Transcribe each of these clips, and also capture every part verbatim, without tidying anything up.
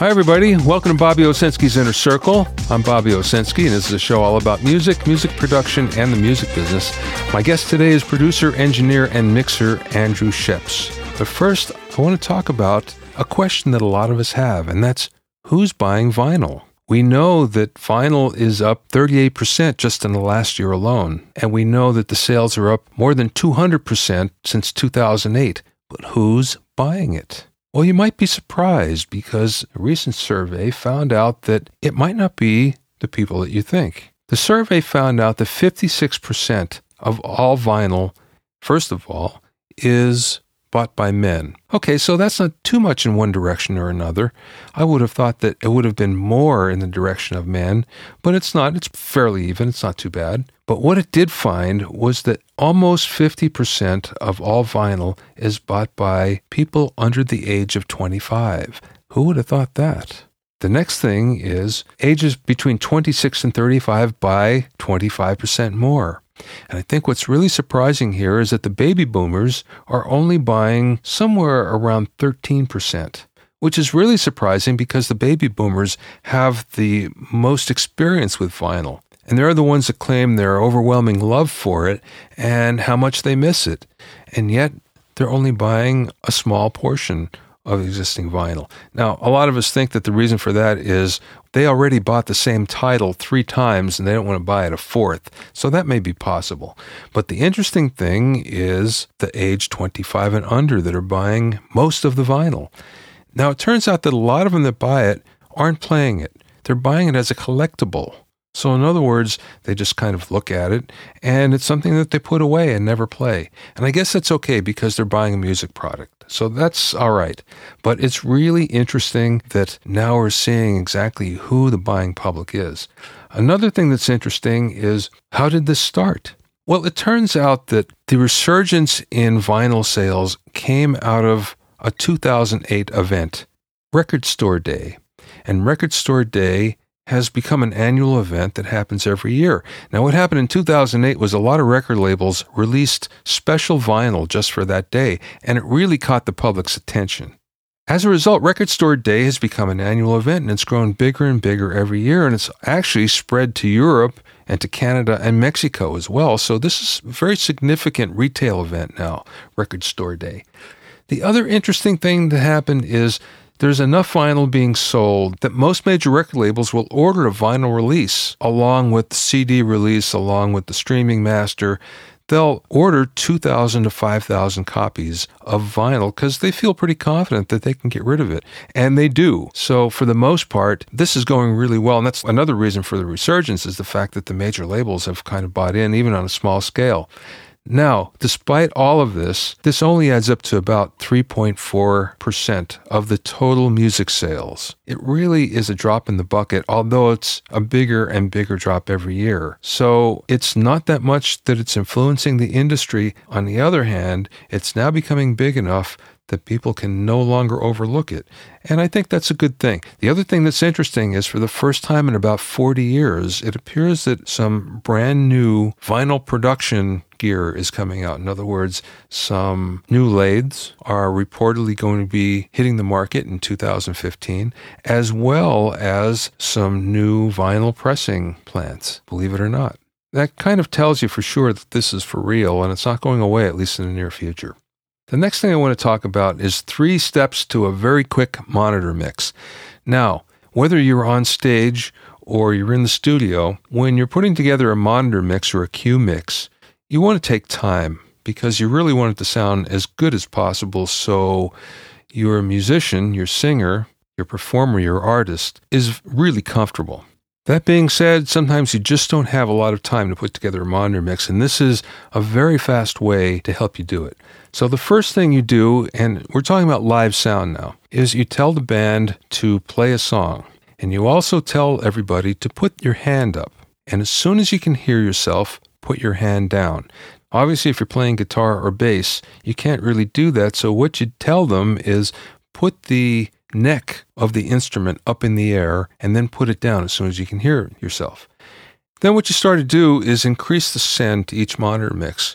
Hi, everybody. Welcome to Bobby Owsinski's Inner Circle. I'm Bobby Owsinski, and this is a show all about music, music production, and the music business. My guest today is producer, engineer, and mixer Andrew Scheps. But first, I want to talk about a question that a lot of us have, and that's who's buying vinyl? We know that vinyl is up thirty-eight percent just in the last year alone, and we know that the sales are up more than two hundred percent since two thousand eight. But who's buying it? Well, you might be surprised because a recent survey found out that it might not be the people that you think. The survey found out that fifty-six percent of all vinyl, first of all, is bought by men. Okay, so that's not too much in one direction or another. I would have thought that it would have been more in the direction of men, but it's not. It's fairly even. It's not too bad. But what it did find was that almost fifty percent of all vinyl is bought by people under the age of twenty-five. Who would have thought that? The next thing is ages between twenty-six and thirty-five buy twenty-five percent more. And I think what's really surprising here is that the baby boomers are only buying somewhere around thirteen percent, which is really surprising because the baby boomers have the most experience with vinyl. And they're the ones that claim their overwhelming love for it and how much they miss it. And yet, they're only buying a small portion of existing vinyl. Now, a lot of us think that the reason for that is they already bought the same title three times and they don't want to buy it a fourth. So that may be possible. But the interesting thing is the age twenty-five and under that are buying most of the vinyl. Now, it turns out that a lot of them that buy it aren't playing it. They're buying it as a collectible. So in other words, they just kind of look at it, and it's something that they put away and never play. And I guess that's okay because they're buying a music product. So that's all right. But it's really interesting that now we're seeing exactly who the buying public is. Another thing that's interesting is, how did this start? Well, it turns out that the resurgence in vinyl sales came out of a two thousand eight event, Record Store Day. And Record Store Day has become an annual event that happens every year. Now, what happened in two thousand eight was a lot of record labels released special vinyl just for that day, and it really caught the public's attention. As a result, Record Store Day has become an annual event, and it's grown bigger and bigger every year, and it's actually spread to Europe and to Canada and Mexico as well. So this is a very significant retail event now, Record Store Day. The other interesting thing that happened is there's enough vinyl being sold that most major record labels will order a vinyl release along with the C D release, along with the streaming master. They'll order two thousand to five thousand copies of vinyl because they feel pretty confident that they can get rid of it. And they do. So for the most part, this is going really well. And that's another reason for the resurgence is the fact that the major labels have kind of bought in, even on a small scale. Now, despite all of this, this only adds up to about three point four percent of the total music sales. It really is a drop in the bucket, although it's a bigger and bigger drop every year. So it's not that much that it's influencing the industry. On the other hand, it's now becoming big enough that people can no longer overlook it. And I think that's a good thing. The other thing that's interesting is for the first time in about forty years, it appears that some brand new vinyl production gear is coming out. In other words, some new lathes are reportedly going to be hitting the market in two thousand fifteen, as well as some new vinyl pressing plants, believe it or not. That kind of tells you for sure that this is for real, and it's not going away, at least in the near future. The next thing I want to talk about is three steps to a very quick monitor mix. Now, whether you're on stage or you're in the studio, when you're putting together a monitor mix or a cue mix, you want to take time because you really want it to sound as good as possible so your musician, your singer, your performer, your artist is really comfortable. That being said, sometimes you just don't have a lot of time to put together a monitor mix, and this is a very fast way to help you do it. So the first thing you do, and we're talking about live sound now, is you tell the band to play a song, and you also tell everybody to put your hand up. And as soon as you can hear yourself, put your hand down. Obviously, if you're playing guitar or bass, you can't really do that, so what you tell them is put the neck of the instrument up in the air and then put it down as soon as you can hear it yourself. Then what you start to do is increase the send to each monitor mix.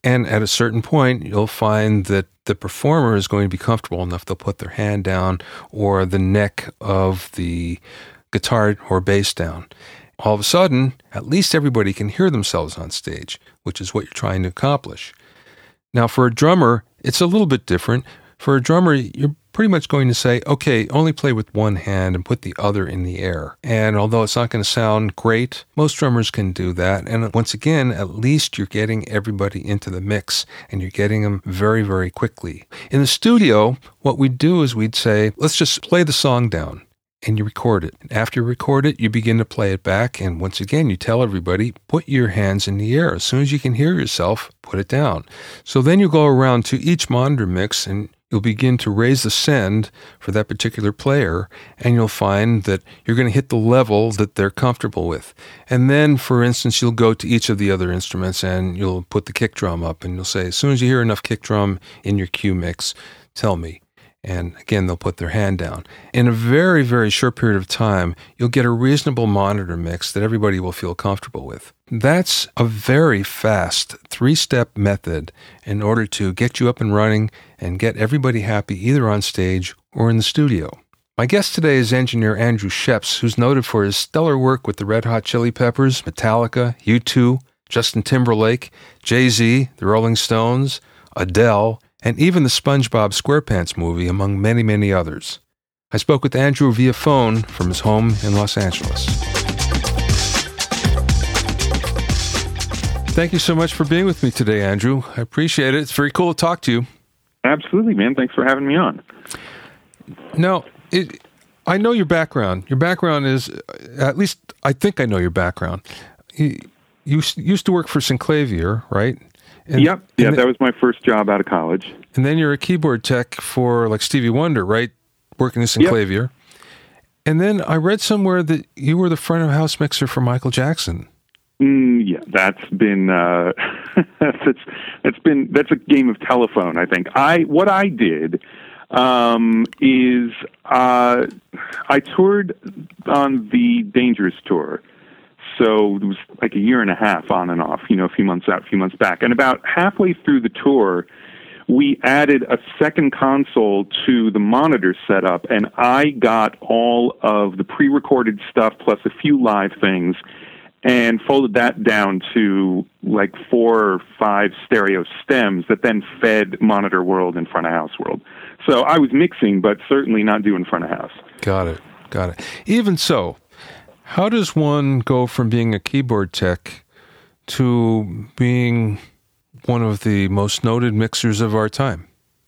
And at a certain point, you'll find that the performer is going to be comfortable enough they'll put their hand down or the neck of the guitar or bass down. All of a sudden, at least everybody can hear themselves on stage, which is what you're trying to accomplish. Now, for a drummer, it's a little bit different. For a drummer, you're pretty much going to say, okay, only play with one hand and put the other in the air. And although it's not going to sound great, most drummers can do that. And once again, at least you're getting everybody into the mix and you're getting them very, very quickly. In the studio, what we'd do is we'd say, let's just play the song down. And you record it. After you record it, you begin to play it back. And once again, you tell everybody, put your hands in the air. As soon as you can hear yourself, put it down. So then you go around to each monitor mix and you'll begin to raise the send for that particular player, and you'll find that you're going to hit the level that they're comfortable with. And then, for instance, you'll go to each of the other instruments and you'll put the kick drum up and you'll say, as soon as you hear enough kick drum in your cue mix, tell me. And again, they'll put their hand down. In a very, very short period of time, you'll get a reasonable monitor mix that everybody will feel comfortable with. That's a very fast three-step method in order to get you up and running and get everybody happy either on stage or in the studio. My guest today is engineer Andrew Scheps, who's noted for his stellar work with the Red Hot Chili Peppers, Metallica, U two, Justin Timberlake, Jay-Z, the Rolling Stones, Adele, and even the SpongeBob SquarePants movie, among many, many others. I spoke with Andrew via phone from his home in Los Angeles. Thank you so much for being with me today, Andrew. I appreciate it. It's very cool to talk to you. Absolutely, man. Thanks for having me on. Now, it, I know your background. Your background is, at least I think I know your background. You, you used to work for Synclavier, right? And, yep. Yeah, and that was my first job out of college. And then you're a keyboard tech for like Stevie Wonder, right? Working in Synclavier. Yep. And then I read somewhere that you were the front of house mixer for Michael Jackson. Mm, yeah, that's been uh, that's that's been that's a game of telephone. I think I what I did um, is uh, I toured on the Dangerous tour. So it was like a year and a half on and off, you know, a few months out, a few months back. And about halfway through the tour, we added a second console to the monitor setup, and I got all of the pre-recorded stuff plus a few live things and folded that down to like four or five stereo stems that then fed Monitor World and Front of House World. So I was mixing, but certainly not doing front of house. Got it. Got it. Even so, how does one go from being a keyboard tech to being one of the most noted mixers of our time?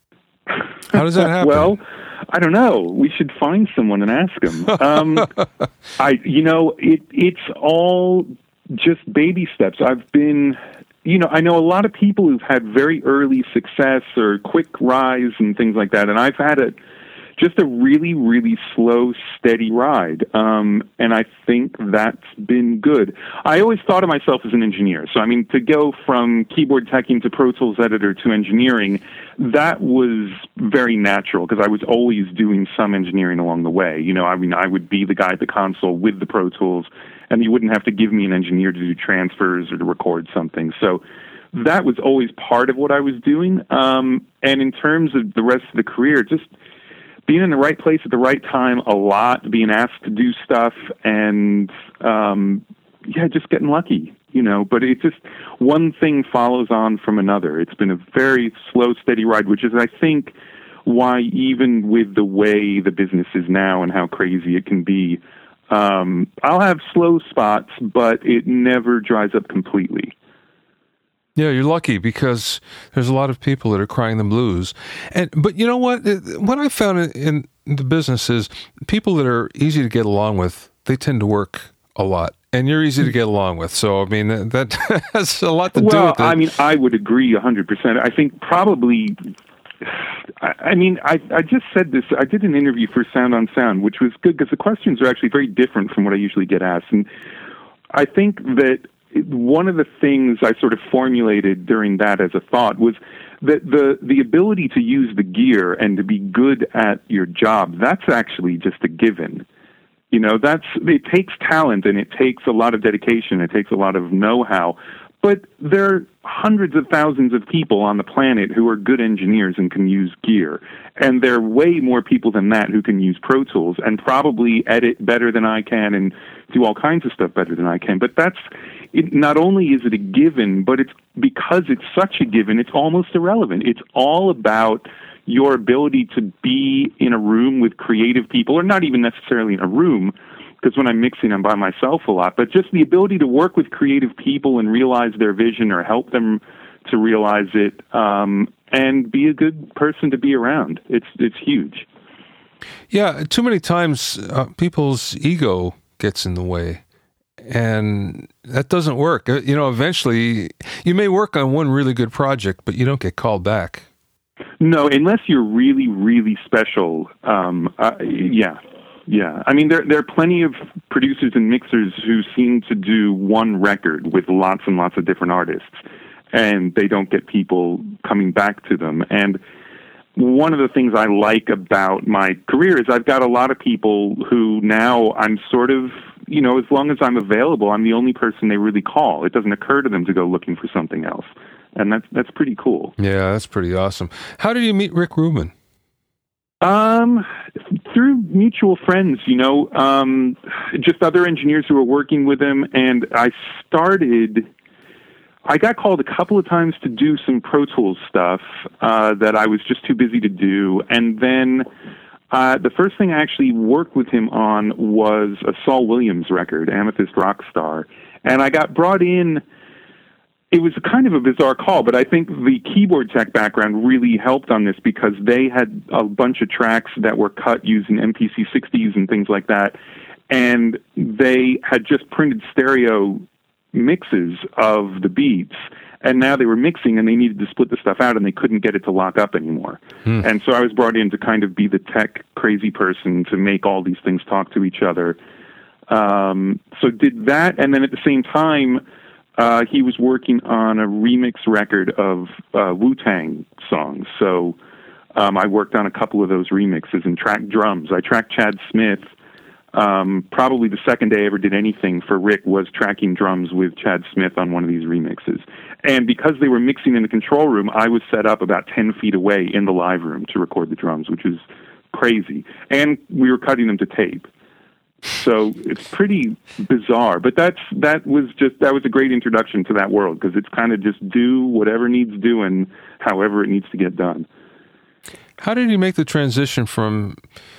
How does that happen? Well, I don't know. We should find someone and ask them. Um, I, you know, it, it's all just baby steps. I've been, you know, I know a lot of people who've had very early success or quick rise and things like that, and I've had a just a really, really slow, steady ride. Um, and I think that's been good. I always thought of myself as an engineer. So, I mean, to go from keyboard teching to Pro Tools editor to engineering, that was very natural because I was always doing some engineering along the way. You know, I mean, I would be the guy at the console with the Pro Tools, and you wouldn't have to give me an engineer to do transfers or to record something. So that was always part of what I was doing. Um, and in terms of the rest of the career, just being in the right place at the right time a lot, being asked to do stuff, and, um, yeah, just getting lucky, you know. But it just, one thing follows on from another. It's been a very slow, steady ride, which is, I think, why even with the way the business is now and how crazy it can be, um, I'll have slow spots, but it never dries up completely. Yeah, you're lucky because there's a lot of people that are crying the blues. And but you know what? What I found in the business is people that are easy to get along with, they tend to work a lot. And you're easy to get along with. So, I mean, that has a lot to well, do with it. Well, I mean, I would agree one hundred percent. I think probably, I, I mean, I, I just said this. I did an interview for Sound on Sound, which was good because the questions are actually very different from what I usually get asked. And I think that one of the things I sort of formulated during that as a thought was that the, the ability to use the gear and to be good at your job, that's actually just a given. You know, that's, it takes talent and it takes a lot of dedication. It takes a lot of know-how. But there hundreds of thousands of people on the planet who are good engineers and can use gear. And there are way more people than that who can use Pro Tools and probably edit better than I can and do all kinds of stuff better than I can. But that's, it, not only is it a given, but it's because it's such a given, it's almost irrelevant. It's all about your ability to be in a room with creative people, or not even necessarily in a room, because when I'm mixing, I'm by myself a lot, but just the ability to work with creative people and realize their vision or help them to realize it, um, and be a good person to be around. It's it's huge. Yeah, too many times uh, people's ego gets in the way, and that doesn't work. You know, eventually you may work on one really good project, but you don't get called back. No, unless you're really, really special. Um, uh, yeah. Yeah, I mean, there there are plenty of producers and mixers who seem to do one record with lots and lots of different artists, and they don't get people coming back to them. And one of the things I like about my career is I've got a lot of people who now I'm sort of, you know, as long as I'm available, I'm the only person they really call. It doesn't occur to them to go looking for something else, and that's that's pretty cool. Yeah, that's pretty awesome. How did you meet Rick Rubin? Um, through mutual friends, you know, um, just other engineers who were working with him. And I started, I got called a couple of times to do some Pro Tools stuff, uh, that I was just too busy to do. And then, uh, the first thing I actually worked with him on was a Saul Williams record, Amethyst Rockstar. And I got brought in. It was kind of a bizarre call, but I think the keyboard tech background really helped on this because they had a bunch of tracks that were cut using M P C sixties and things like that, and they had just printed stereo mixes of the beats, and now they were mixing and they needed to split the stuff out and they couldn't get it to lock up anymore. Hmm. And so I was brought in to kind of be the tech crazy person to make all these things talk to each other. Um, so did that, and then at the same time, Uh, he was working on a remix record of uh, Wu-Tang songs. So um, I worked on a couple of those remixes and tracked drums. I tracked Chad Smith. Um, probably the second day I ever did anything for Rick was tracking drums with Chad Smith on one of these remixes. And because they were mixing in the control room, I was set up about ten feet away in the live room to record the drums, which was crazy. And we were cutting them to tape. So it's pretty bizarre, but that's that was just that was a great introduction to that world because it's kind of just do whatever needs doing, however it needs to get done. How did you make the transition from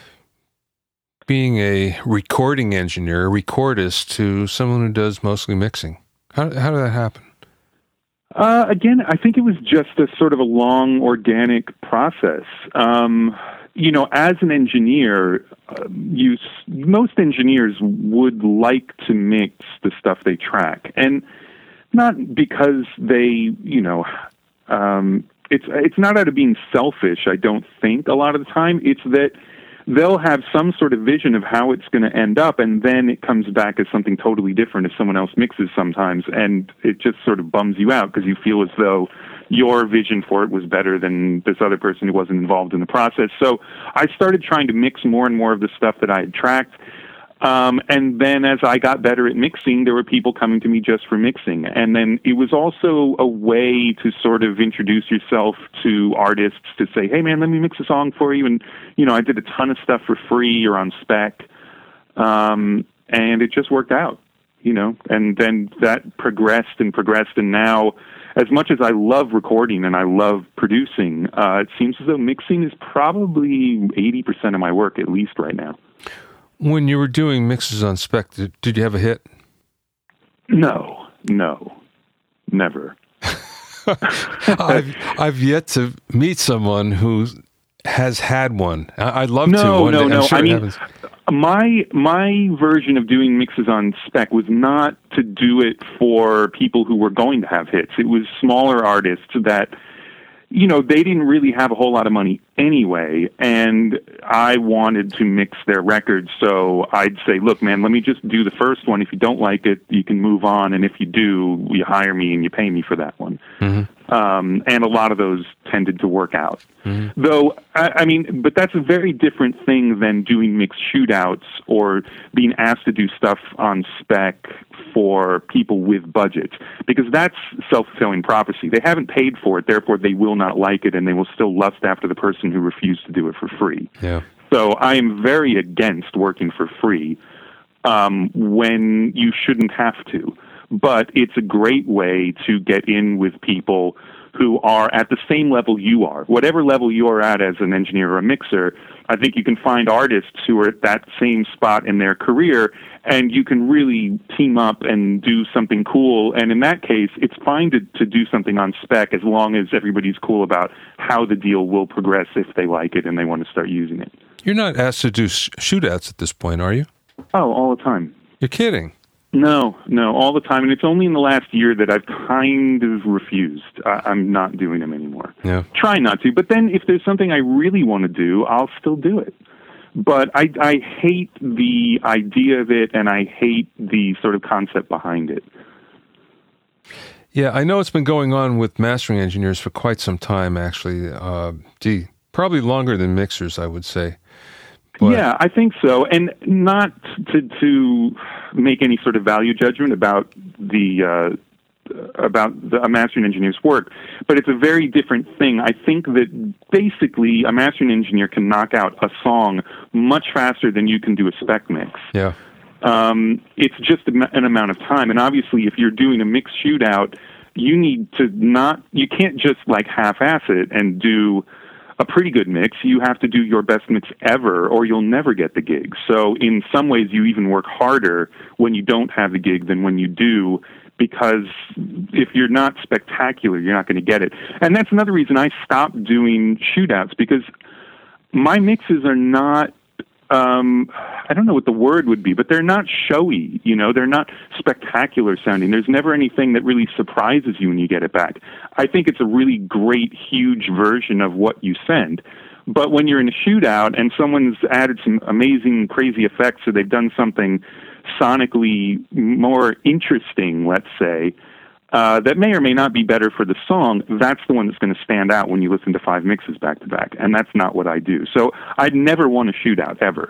being a recording engineer, a recordist, to someone who does mostly mixing? How how did that happen? Uh, again, I think it was just a sort of a long, organic process. Um, you know, as an engineer, uh, you, most engineers would like to mix the stuff they track. And not because they, you know, um, it's it's not out of being selfish, I don't think, a lot of the time. It's that they'll have some sort of vision of how it's going to end up, and then it comes back as something totally different if someone else mixes sometimes, and it just sort of bums you out because you feel as though your vision for it was better than this other person who wasn't involved in the process. So I started trying to mix more and more of the stuff that I had tracked. Um, and then as I got better at mixing, there were people coming to me just for mixing. And then it was also a way to sort of introduce yourself to artists to say, hey, man, let me mix a song for you. And, you know, I did a ton of stuff for free or on spec. Um, and it just worked out, you know. And then that progressed and progressed. And now, as much as I love recording and I love producing, uh, it seems as though mixing is probably eighty percent of my work, at least right now. When you were doing mixes on spec, did, did you have a hit? No, no, never. I've I've yet to meet someone who has had one. I, I'd love no, to. One no, day. no. I'm sure I it mean, happens. my my version of doing mixes on spec was not to do it for people who were going to have hits. It was smaller artists that, you know, they didn't really have a whole lot of money anyway, and I wanted to mix their records, so I'd say, look, man, let me just do the first one. If you don't like it, you can move on, and if you do, you hire me and you pay me for that one. Mm-hmm. Um, and a lot of those tended to work out. Mm-hmm. Though, I, I mean, but that's a very different thing than doing mixed shootouts or being asked to do stuff on spec for people with budgets, because that's self-fulfilling prophecy. They haven't paid for it, therefore they will not like it, and they will still lust after the person who refused to do it for free. Yeah. So I am very against working for free um, when you shouldn't have to. But it's a great way to get in with people who are at the same level you are. Whatever level you are at as an engineer or a mixer, I think you can find artists who are at that same spot in their career, and you can really team up and do something cool. And in that case, it's fine to, to do something on spec as long as everybody's cool about how the deal will progress if they like it and they want to start using it. You're not asked to do sh- shootouts at this point, are you? Oh, all the time. You're kidding. No, no, all the time. And it's only in the last year that I've kind of refused. I, I'm not doing them anymore. Yeah. Try not to. But then if there's something I really want to do, I'll still do it. But I, I hate the idea of it, and I hate the sort of concept behind it. Yeah, I know it's been going on with mastering engineers for quite some time, actually. Uh, gee, probably longer than mixers, I would say. But yeah, I think so. And not to to make any sort of value judgment about the uh, about the, a mastering engineer's work, but it's a very different thing. I think that basically a mastering engineer can knock out a song much faster than you can do a spec mix. Yeah. Um, it's just an amount of time. And obviously, if you're doing a mix shootout, you need to not, you can't just like half-ass it and do a pretty good mix. You have to do your best mix ever, or you'll never get the gig. So in some ways, you even work harder when you don't have the gig than when you do, because if you're not spectacular, you're not going to get it. And that's another reason I stopped doing shootouts, because my mixes are not, um, I don't know what the word would be, but they're not showy, you know, they're not spectacular sounding. There's never anything that really surprises you when you get it back. I think it's a really great, huge version of what you send. But when you're in a shootout and someone's added some amazing, crazy effects, or they've done something sonically more interesting, let's say, uh, that may or may not be better for the song, that's the one that's going to stand out when you listen to five mixes back to back. And that's not what I do. So I'd never want a shootout, ever.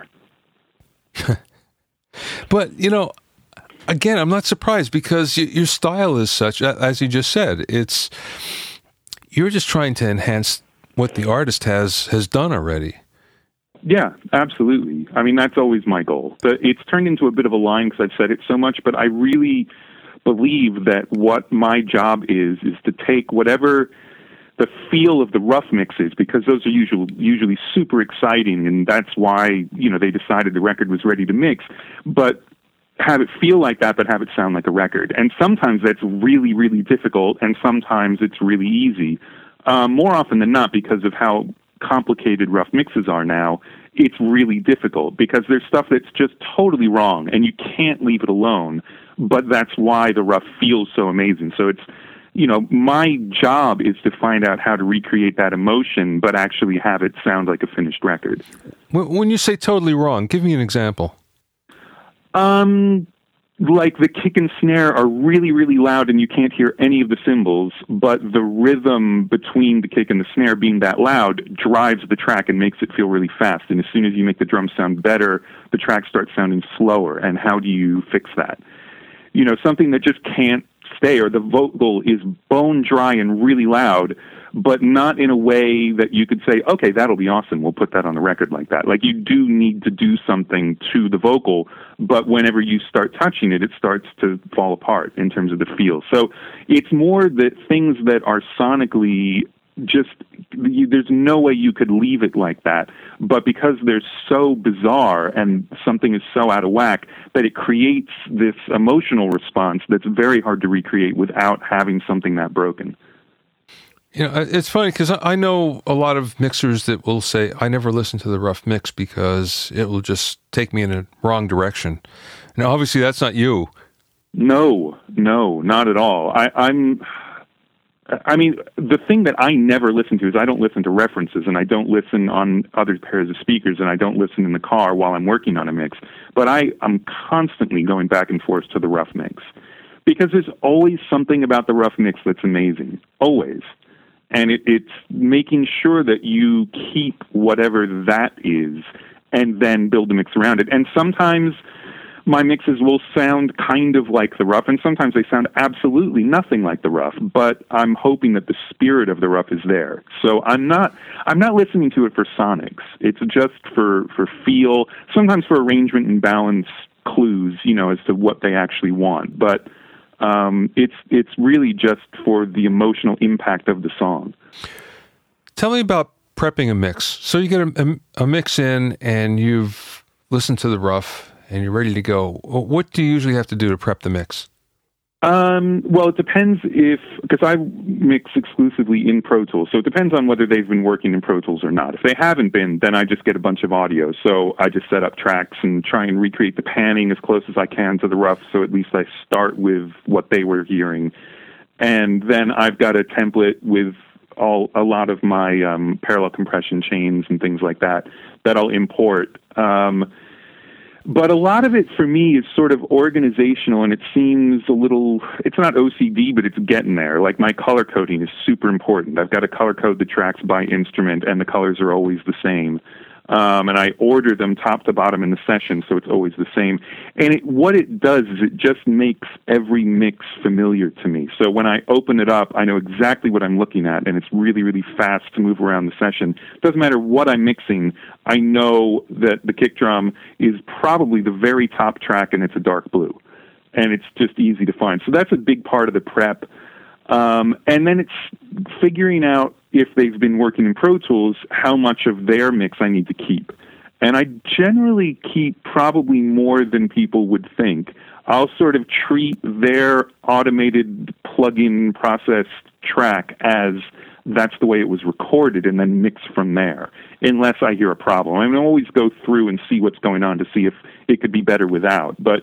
But, you know, again, I'm not surprised, because y- your style is such, as you just said, it's, you're just trying to enhance what the artist has, has done already. Yeah, absolutely. I mean, that's always my goal. But it's turned into a bit of a line because I've said it so much, but I really believe that what my job is, is to take whatever the feel of the rough mix is, because those are usually, usually super exciting, and that's why, you know, they decided the record was ready to mix, but have it feel like that, but have it sound like a record. And sometimes that's really, really difficult, and sometimes it's really easy. Um, more often than not, because of how complicated rough mixes are now, it's really difficult, because there's stuff that's just totally wrong, and you can't leave it alone, but that's why the rough feels so amazing. So it's, you know, my job is to find out how to recreate that emotion, but actually have it sound like a finished record. When you say totally wrong, give me an example. Um, like the kick and snare are really, really loud and you can't hear any of the cymbals, but the rhythm between the kick and the snare being that loud drives the track and makes it feel really fast. And as soon as you make the drums sound better, the track starts sounding slower. And how do you fix that? You know, something that just can't stay, or the vocal is bone dry and really loud, but not in a way that you could say, okay, that'll be awesome, we'll put that on the record like that. Like, you do need to do something to the vocal, but whenever you start touching it, it starts to fall apart in terms of the feel. So it's more that things that are sonically just, you, there's no way you could leave it like that, but because they're so bizarre and something is so out of whack, that it creates this emotional response that's very hard to recreate without having something that broken. You know, it's funny because I know a lot of mixers that will say, I never listen to the rough mix because it will just take me in a wrong direction. Now, obviously, that's not you. No, no, not at all. I, I'm... I mean, the thing that I never listen to is I don't listen to references, and I don't listen on other pairs of speakers, and I don't listen in the car while I'm working on a mix. But I, I'm constantly going back and forth to the rough mix, because there's always something about the rough mix that's amazing, always. And it, it's making sure that you keep whatever that is and then build a mix around it. And sometimes my mixes will sound kind of like the rough, and sometimes they sound absolutely nothing like the rough, but I'm hoping that the spirit of the rough is there. So I'm not I'm not listening to it for sonics. It's just for, for feel, sometimes for arrangement and balance clues, you know, as to what they actually want. But um, it's it's really just for the emotional impact of the song. Tell me about prepping a mix. So you get a, a, a mix in, and you've listened to the rough, and you're ready to go. What do you usually have to do to prep the mix? Um, well, it depends if, because I mix exclusively in Pro Tools, so it depends on whether they've been working in Pro Tools or not. If they haven't been, then I just get a bunch of audio. So I just set up tracks and try and recreate the panning as close as I can to the rough, so at least I start with what they were hearing. And then I've got a template with all a lot of my um, parallel compression chains and things like that that I'll import. Um, But a lot of it for me is sort of organizational, and it seems a little, it's not O C D, but it's getting there. Like my color coding is super important. I've got to color code the tracks by instrument, and the colors are always the same. Um, and I order them top to bottom in the session, so it's always the same. And it, what it does is it just makes every mix familiar to me. So when I open it up, I know exactly what I'm looking at, and it's really, really fast to move around the session. It doesn't matter what I'm mixing. I know that the kick drum is probably the very top track, and it's a dark blue. And it's just easy to find. So that's a big part of the prep. Um, and then it's figuring out, if they've been working in Pro Tools, how much of their mix I need to keep. And I generally keep probably more than people would think. I'll sort of treat their automated plug-in processed track as that's the way it was recorded, and then mix from there, unless I hear a problem. I mean, I always go through and see what's going on to see if it could be better without. But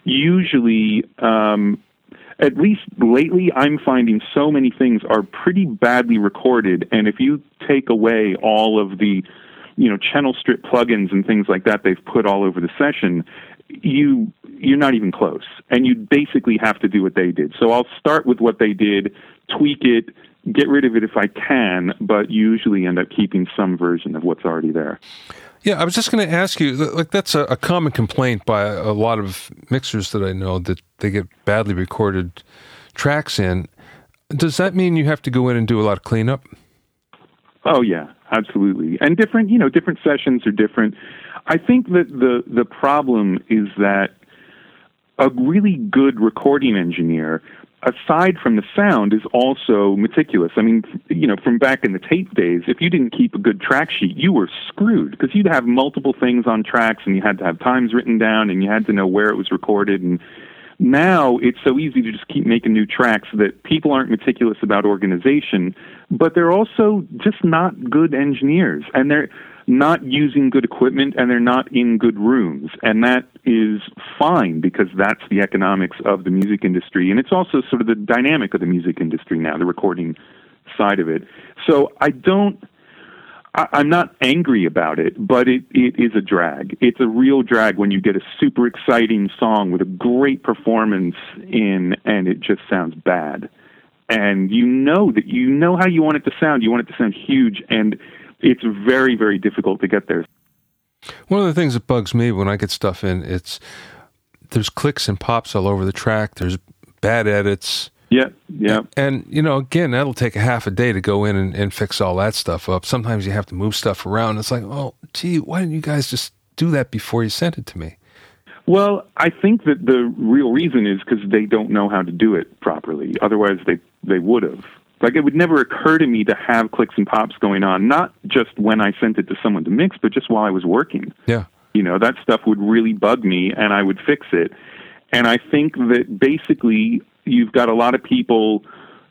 usually, um, at least lately, I'm finding so many things are pretty badly recorded, and if you take away all of the, you know, channel strip plugins and things like that they've put all over the session, you, you're not even close. And you basically have to do what they did. So I'll start with what they did, tweak it, get rid of it if I can, but usually end up keeping some version of what's already there. Yeah, I was just going to ask you, like that's a, a common complaint by a lot of mixers that I know, that they get badly recorded tracks in. Does that mean you have to go in and do a lot of cleanup? Oh, yeah, absolutely. And different, you know, different sessions are different. I think that the, the problem is that a really good recording engineer, aside from the sound, is also meticulous. I mean, you know, from back in the tape days, if you didn't keep a good track sheet, you were screwed, because you'd have multiple things on tracks, and you had to have times written down, and you had to know where it was recorded. And now it's so easy to just keep making new tracks that people aren't meticulous about organization, but they're also just not good engineers, and they're not using good equipment, and they're not in good rooms. And that is fine, because that's the economics of the music industry. And it's also sort of the dynamic of the music industry now, the recording side of it. So I don't, I, I'm not angry about it, but it, it is a drag. It's a real drag when you get a super exciting song with a great performance in, and it just sounds bad. And you know that you know how you want it to sound. You want it to sound huge, and it's very, very difficult to get there. One of the things that bugs me when I get stuff in, it's there's clicks and pops all over the track. There's bad edits. Yeah, yeah. And, you know, again, that'll take a half a day to go in and, and fix all that stuff up. Sometimes you have to move stuff around. It's like, oh, gee, why didn't you guys just do that before you sent it to me? Well, I think that the real reason is because they don't know how to do it properly. Otherwise, they, they would have. Like, it would never occur to me to have clicks and pops going on, not just when I sent it to someone to mix, but just while I was working. Yeah. You know, that stuff would really bug me, and I would fix it. And I think that basically you've got a lot of people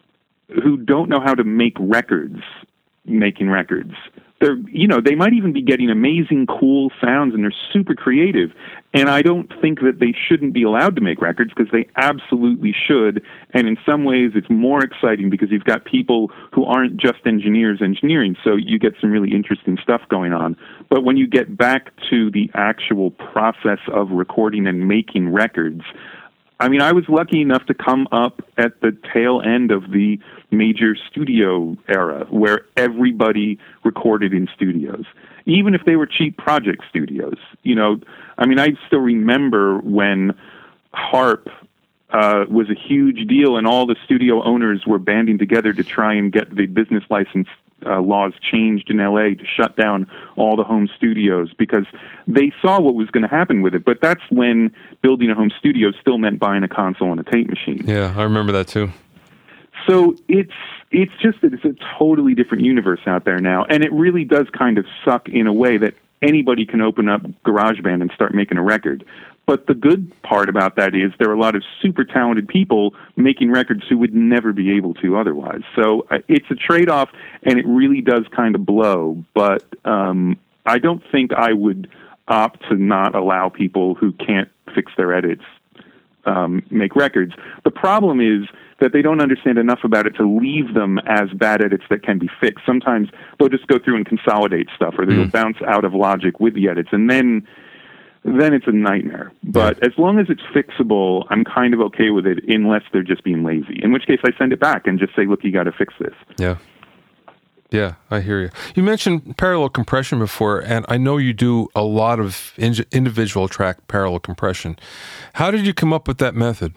who don't know how to make records, making records. They're, you know, they might even be getting amazing, cool sounds, and they're super creative. And I don't think that they shouldn't be allowed to make records, because they absolutely should. And in some ways, it's more exciting because you've got people who aren't just engineers engineering, so you get some really interesting stuff going on. But when you get back to the actual process of recording and making records, I mean, I was lucky enough to come up at the tail end of the major studio era where everybody recorded in studios, even if they were cheap project studios. You know, I mean, I still remember when Harp uh, was a huge deal and all the studio owners were banding together to try and get the business license Uh, laws changed in L A to shut down all the home studios because they saw what was going to happen with it. But that's when building a home studio still meant buying a console and a tape machine. Yeah, I remember that too. So it's it's just that it's a totally different universe out there now, and it really does kind of suck in a way that anybody can open up GarageBand and start making a record. But the good part about that is there are a lot of super talented people making records who would never be able to otherwise. So uh, it's a trade-off, and it really does kind of blow. But um, I don't think I would opt to not allow people who can't fix their edits um, make records. The problem is that they don't understand enough about it to leave them as bad edits that can be fixed. Sometimes they'll just go through and consolidate stuff, or they'll mm. bounce out of Logic with the edits, and then then it's a nightmare. But as long as it's fixable, I'm kind of okay with it, unless they're just being lazy, in which case I send it back and just say, look, you got to fix this. Yeah. Yeah, I hear you. You mentioned parallel compression before, and I know you do a lot of in- individual track parallel compression. How did you come up with that method?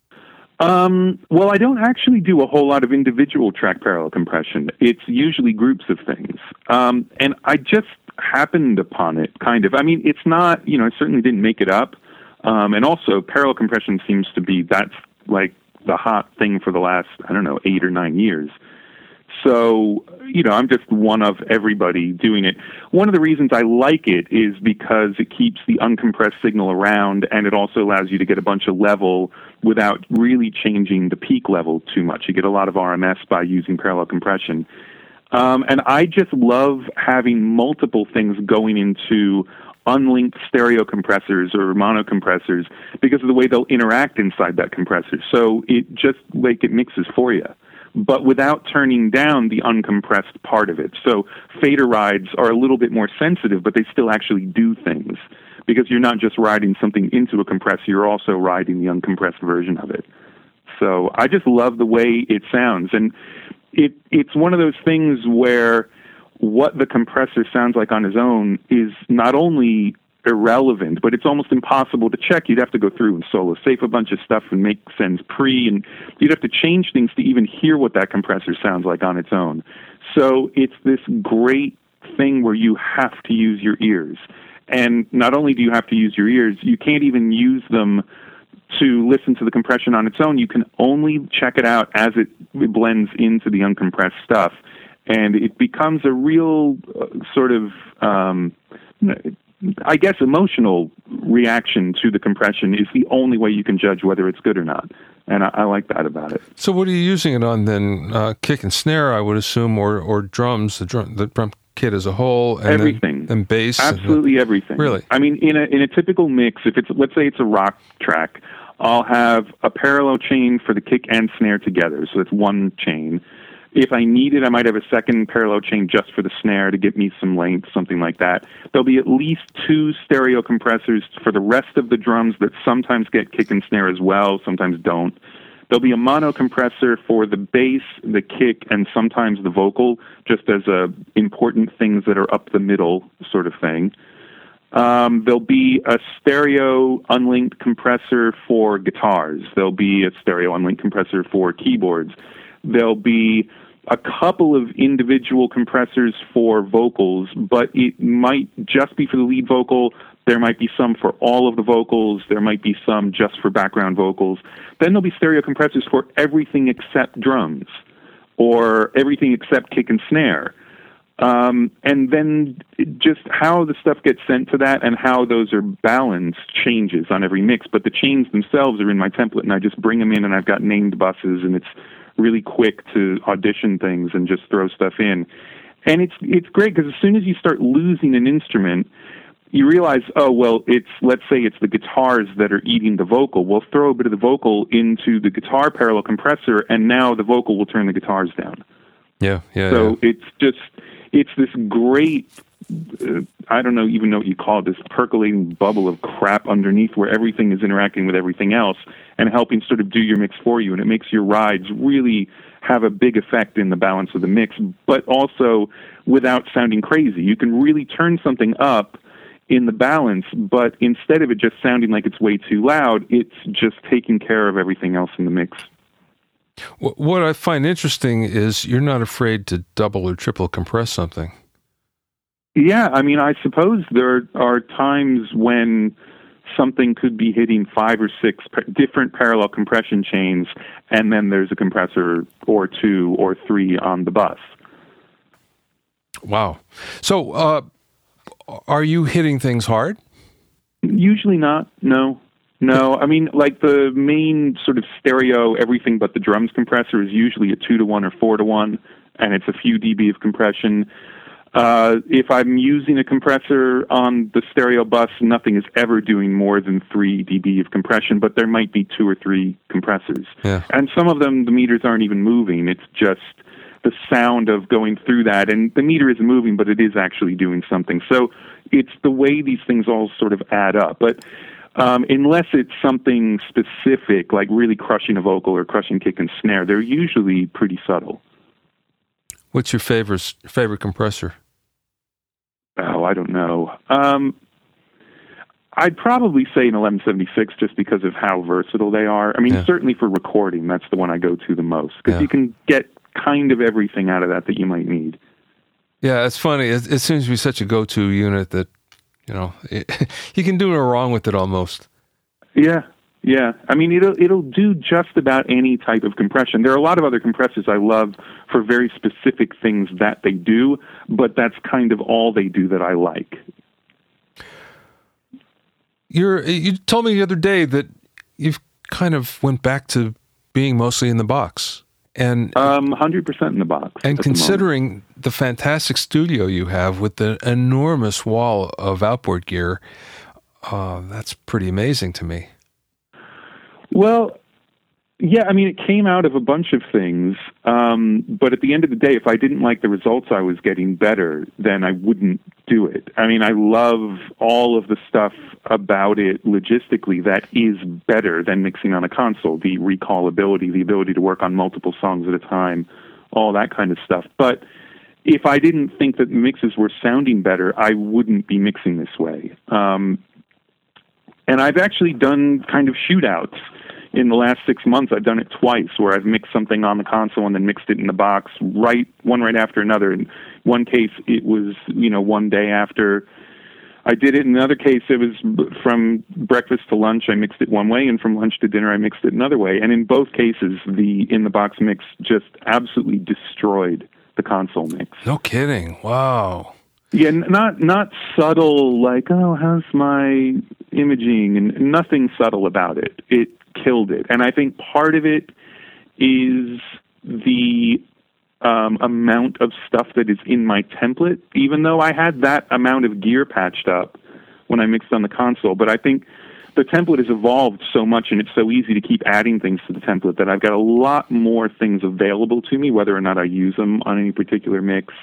Um, well, I don't actually do a whole lot of individual track parallel compression. It's usually groups of things. Um, and I just happened upon it, kind of. I mean, it's not, you know, I certainly didn't make it up. Um, and also, parallel compression seems to be, that's like the hot thing for the last, I don't know, eight or nine years. So, you know, I'm just one of everybody doing it. One of the reasons I like it is because it keeps the uncompressed signal around, and it also allows you to get a bunch of level without really changing the peak level too much. You get a lot of R M S by using parallel compression. Um, and I just love having multiple things going into unlinked stereo compressors or mono compressors because of the way they'll interact inside that compressor. So it just like it mixes for you, but without turning down the uncompressed part of it. So fader rides are a little bit more sensitive, but they still actually do things because you're not just riding something into a compressor, you're also riding the uncompressed version of it. So I just love the way it sounds. And it it's one of those things where what the compressor sounds like on its own is not only irrelevant, but it's almost impossible to check. You'd have to go through and solo safe a bunch of stuff and make sends pre, and you'd have to change things to even hear what that compressor sounds like on its own. So it's this great thing where you have to use your ears. And not only do you have to use your ears, you can't even use them to listen to the compression on its own. You can only check it out as it blends into the uncompressed stuff. And it becomes a real uh, sort of, um, I guess, emotional reaction to the compression is the only way you can judge whether it's good or not. And I, I like that about it. So what are you using it on then? Uh, kick and snare, I would assume, or, or drums, the drum, the drum kit as a whole? And everything. Then, and bass? Absolutely and, everything. Really? I mean, in a, in a typical mix, if it's, let's say it's a rock track, I'll have a parallel chain for the kick and snare together. So it's one chain. If I need it, I might have a second parallel chain just for the snare to give me some length, something like that. There'll be at least two stereo compressors for the rest of the drums that sometimes get kick and snare as well, sometimes don't. There'll be a mono compressor for the bass, the kick, and sometimes the vocal, just as a important things that are up the middle sort of thing. Um, there'll be a stereo unlinked compressor for guitars. There'll be a stereo unlinked compressor for keyboards. There'll be a couple of individual compressors for vocals, but it might just be for the lead vocal. There might be some for all of the vocals. There might be some just for background vocals. Then there'll be stereo compressors for everything except drums or everything except kick and snare. Um, and then just how the stuff gets sent to that and how those are balanced changes on every mix. But the chains themselves are in my template, and I just bring them in, and I've got named buses, and it's really quick to audition things and just throw stuff in. And it's it's great because as soon as you start losing an instrument, you realize, oh, well, it's, let's say it's the guitars that are eating the vocal. We'll throw a bit of the vocal into the guitar parallel compressor, and now the vocal will turn the guitars down. Yeah, yeah. So yeah. it's just, it's this great, uh, I don't know even know what you call it, this percolating bubble of crap underneath where everything is interacting with everything else and helping sort of do your mix for you. And it makes your rides really have a big effect in the balance of the mix, but also without sounding crazy. You can really turn something up in the balance, but instead of it just sounding like it's way too loud, it's just taking care of everything else in the mix. What I find interesting is you're not afraid to double or triple compress something. Yeah, I mean, I suppose there are times when something could be hitting five or six different parallel compression chains, and then there's a compressor or two or three on the bus. Wow. So, uh, are you hitting things hard? Usually not, no. No, I mean, like the main sort of stereo, everything but the drums compressor is usually a two to one or four to one, and it's a few dB of compression. Uh, if I'm using a compressor on the stereo bus, nothing is ever doing more than three dB of compression, but there might be two or three compressors. Yeah. And some of them, the meters aren't even moving. It's just the sound of going through that, and the meter isn't moving, but it is actually doing something. So it's the way these things all sort of add up. But Um, unless it's something specific, like really crushing a vocal or crushing kick and snare, they're usually pretty subtle. What's your favorite favorite compressor? Oh, I don't know. Um, I'd probably say an eleven seventy-six just because of how versatile they are. I mean, Yeah. certainly for recording, that's the one I go to the most, because Yeah. you can get kind of everything out of that that you might need. Yeah, it's funny. It, it seems to be such a go-to unit that, you know, it, you can do no wrong with it almost. Yeah, yeah. I mean, it'll it'll do just about any type of compression. There are a lot of other compressors I love for very specific things that they do, but that's kind of all they do that I like. You're you told me the other day that you've kind of went back to being mostly in the box. And um, one hundred percent in the box. And considering the, the fantastic studio you have with the enormous wall of outboard gear, uh, that's pretty amazing to me. Well, yeah, I mean, it came out of a bunch of things, um, but at the end of the day, if I didn't like the results I was getting better, then I wouldn't do it. I mean, I love all of the stuff about it logistically that is better than mixing on a console, the recallability, the ability to work on multiple songs at a time, all that kind of stuff. But if I didn't think that the mixes were sounding better, I wouldn't be mixing this way. Um, and I've actually done kind of shootouts. In the last six months, I've done it twice, where I've mixed something on the console and then mixed it in the box, right, one right after another. In one case, it was, you know, one day after I did it. In another case, it was from breakfast to lunch, I mixed it one way, and from lunch to dinner, I mixed it another way. And in both cases, the in-the-box mix just absolutely destroyed the console mix. No kidding. Wow. Yeah, not not subtle, like, oh, how's my imaging, and nothing subtle about it. It killed it. And I think part of it is the um, amount of stuff that is in my template, even though I had that amount of gear patched up when I mixed on the console. But I think the template has evolved so much, and it's so easy to keep adding things to the template that I've got a lot more things available to me, whether or not I use them on any particular mix.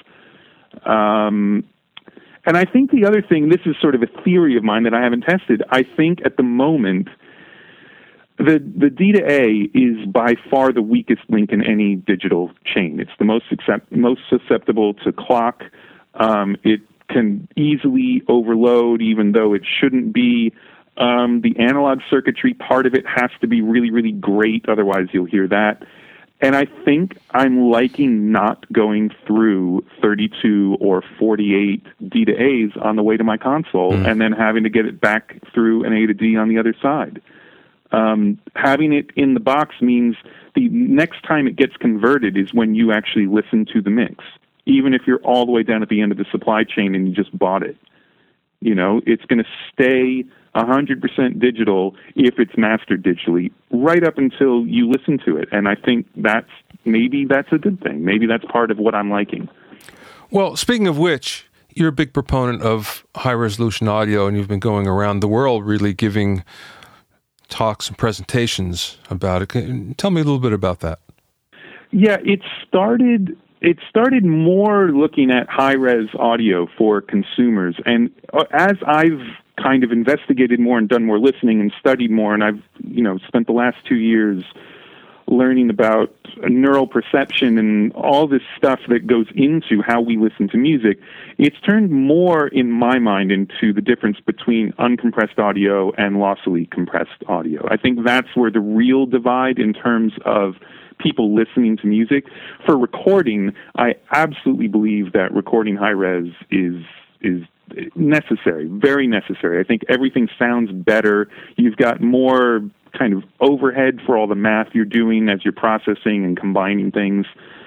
Um, and I think the other thing, this is sort of a theory of mine that I haven't tested, I think at the moment, The the D to A is by far the weakest link in any digital chain. It's the most accept, most susceptible to clock. Um, it can easily overload, even though it shouldn't be. Um, the analog circuitry part of it has to be really, really great. Otherwise, you'll hear that. And I think I'm liking not going through thirty-two or forty-eight D to A's on the way to my console mm. and then having to get it back through an A to D on the other side. Um, having it in the box means the next time it gets converted is when you actually listen to the mix, even if you're all the way down at the end of the supply chain and you just bought it. You know, it's going to stay one hundred percent digital if it's mastered digitally right up until you listen to it. And I think that's, maybe that's a good thing. Maybe that's part of what I'm liking. Well, speaking of which, you're a big proponent of high-resolution audio, and you've been going around the world really giving talks and presentations about it. Can, tell me a little bit about that. Yeah, it started it started more looking at high-res audio for consumers. And as I've kind of investigated more and done more listening and studied more, and I've, you know, spent the last two years learning about neural perception and all this stuff that goes into how we listen to music, it's turned more, in my mind, into the difference between uncompressed audio and lossily compressed audio. I think that's where the real divide in terms of people listening to music. For recording, I absolutely believe that recording high-res is is necessary, very necessary. I think everything sounds better. You've got more kind of overhead for all the math you're doing as you're processing and combining things.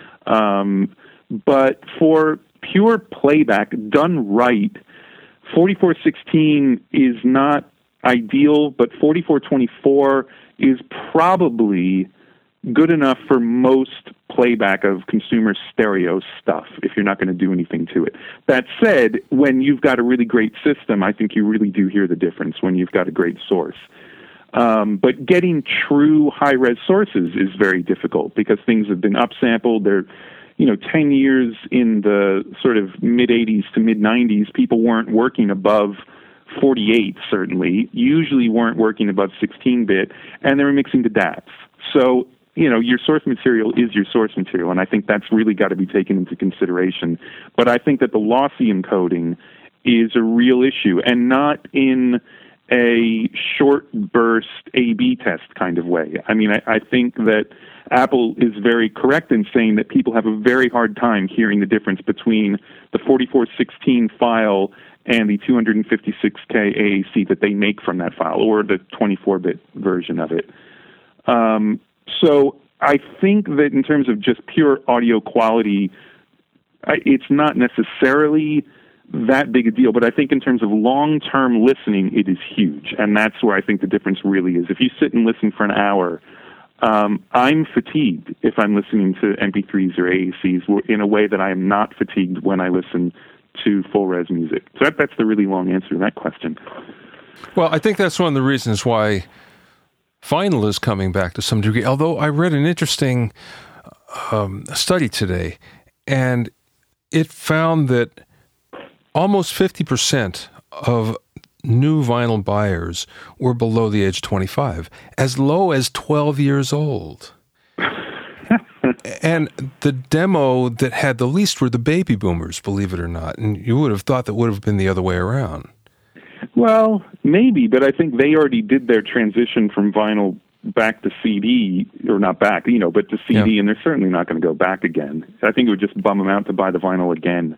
Um, but for pure playback, done right, forty-four sixteen is not ideal, but forty-four twenty-four is probably good enough for most playback of consumer stereo stuff if you're not going to do anything to it. That said, when you've got a really great system, I think you really do hear the difference when you've got a great source. Um, but getting true high-res sources is very difficult because things have been upsampled. They're, you know, ten years in the sort of mid-eighties to mid-nineties, people weren't working above forty-eight, certainly, usually weren't working above sixteen-bit, and they were mixing to D A Ts. So, you know, your source material is your source material, and I think that's really got to be taken into consideration. But I think that the lossy encoding is a real issue, and not in a short burst A B test kind of way. I mean, I, I think that Apple is very correct in saying that people have a very hard time hearing the difference between the forty-four sixteen file and the two fifty-six K A A C that they make from that file, or the twenty-four-bit version of it. Um, so I think that in terms of just pure audio quality, I, it's not necessarily that big a deal, but I think in terms of long-term listening, it is huge, and that's where I think the difference really is. If you sit and listen for an hour, um, I'm fatigued if I'm listening to M P threes or A A Cs in a way that I am not fatigued when I listen to full-res music. So that, that's the really long answer to that question. Well, I think that's one of the reasons why vinyl is coming back to some degree, although I read an interesting um, study today, and it found that almost fifty percent of new vinyl buyers were below the age of twenty-five, as low as twelve years old. And the demo that had the least were the baby boomers, believe it or not. And you would have thought that would have been the other way around. Well, maybe, but I think they already did their transition from vinyl back to C D, or not back, you know, but to C D, yeah. And they're certainly not going to go back again. I think it would just bum them out to buy the vinyl again.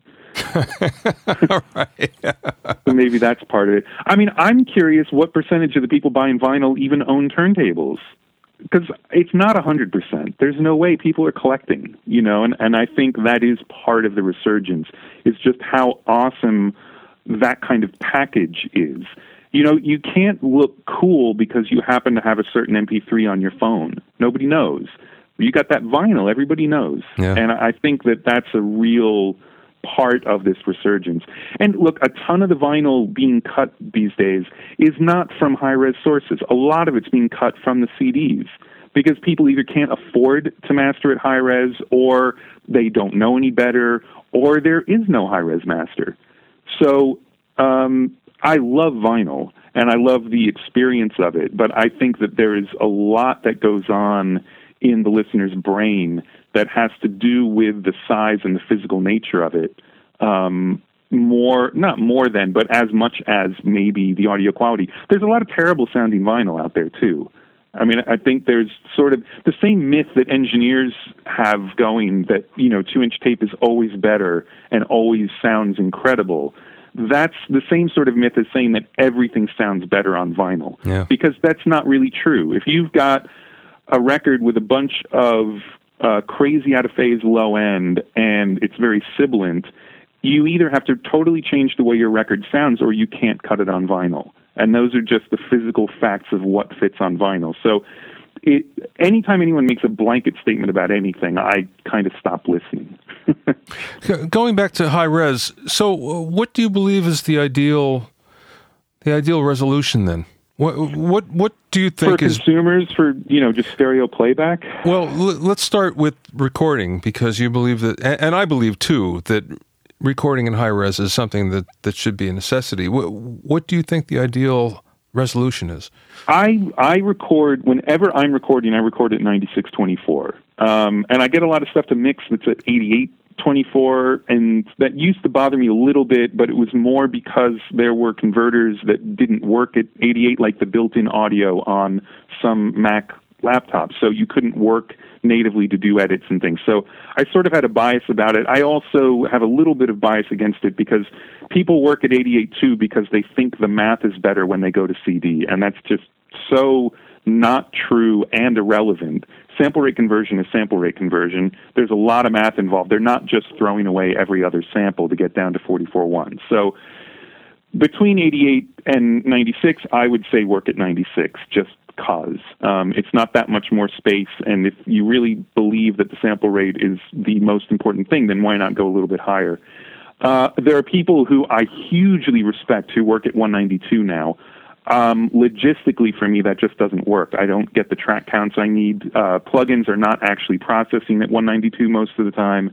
All right. So maybe that's part of it. I mean, I'm curious what percentage of the people buying vinyl even own turntables, because it's not one hundred percent. There's no way people are collecting, you know, and, and I think that is part of the resurgence. It's just how awesome that kind of package is. You know, you can't look cool because you happen to have a certain M P three on your phone. Nobody knows. You got that vinyl, everybody knows. Yeah. And I think that that's a real part of this resurgence. And look, a ton of the vinyl being cut these days is not from high-res sources. A lot of it's being cut from the C Ds because people either can't afford to master it high-res, or they don't know any better, or there is no high-res master. So um, I love vinyl, and I love the experience of it, but I think that there is a lot that goes on in the listener's brain that has to do with the size and the physical nature of it, um, more, not more than, but as much as maybe the audio quality. There's a lot of terrible sounding vinyl out there too. I mean, I think there's sort of the same myth that engineers have going that, you know, two-inch tape is always better and always sounds incredible. That's the same sort of myth as saying that everything sounds better on vinyl, yeah. Because that's not really true. If you've got a record with a bunch of uh, crazy out-of-phase low end and it's very sibilant, you either have to totally change the way your record sounds or you can't cut it on vinyl. And those are just the physical facts of what fits on vinyl. So it, anytime anyone makes a blanket statement about anything, I kind of stop listening. Going back to high res, so what do you believe is the ideal, the ideal resolution then What what what do you think for is consumers for you know just stereo playback? Well, l- let's start with recording, because you believe that, and, and I believe too, that recording in high res is something that, that should be a necessity. What what do you think the ideal resolution is? I I record whenever I'm recording. I record at ninety-six twenty-four, um, and I get a lot of stuff to mix that's at eighty-eight twenty-four, and that used to bother me a little bit, but it was more because there were converters that didn't work at eighty-eight, like the built-in audio on some Mac laptops, so you couldn't work natively to do edits and things. So I sort of had a bias about it. I also have a little bit of bias against it because people work at eighty-eight too because they think the math is better when they go to C D, and that's just so not true and irrelevant. Sample rate conversion is sample rate conversion. There's a lot of math involved. They're not just throwing away every other sample to get down to forty-four one. So between eighty-eight and ninety-six, I would say work at ninety-six, just because. Um, it's not that much more space, and if you really believe that the sample rate is the most important thing, then why not go a little bit higher? Uh, there are people who I hugely respect who work at one ninety-two now. Um, logistically, for me, that just doesn't work. I don't get the track counts I need. Uh, plugins are not actually processing at one ninety-two most of the time.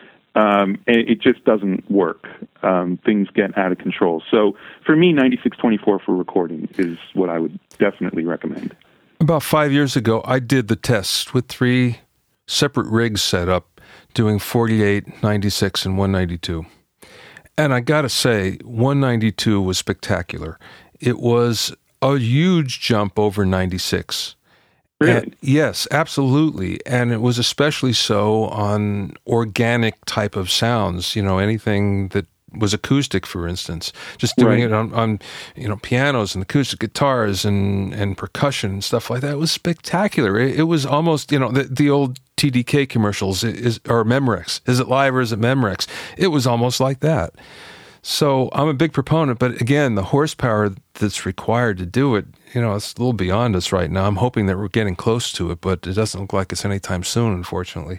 Um, and it just doesn't work. Um, things get out of control. So for me, ninety-six twenty-four for recording is what I would definitely recommend. About five years ago, I did the test with three separate rigs set up, doing forty-eight, ninety-six, and one ninety-two. And I got to say, one ninety-two was spectacular. It was a huge jump over ninety-six. Really? And, yes, absolutely. And it was especially so on organic type of sounds, you know, anything that was acoustic, for instance. Just doing Right. it on, on, you know, pianos and acoustic guitars and, and percussion and stuff like that. It was spectacular. It, it was almost, you know, the, the old T D K commercials, is or Memorex. Is it live or is it Memorex? It was almost like that. So I'm a big proponent, but again, the horsepower that's required to do it, you know, it's a little beyond us right now. I'm hoping that we're getting close to it, but it doesn't look like it's anytime soon, unfortunately.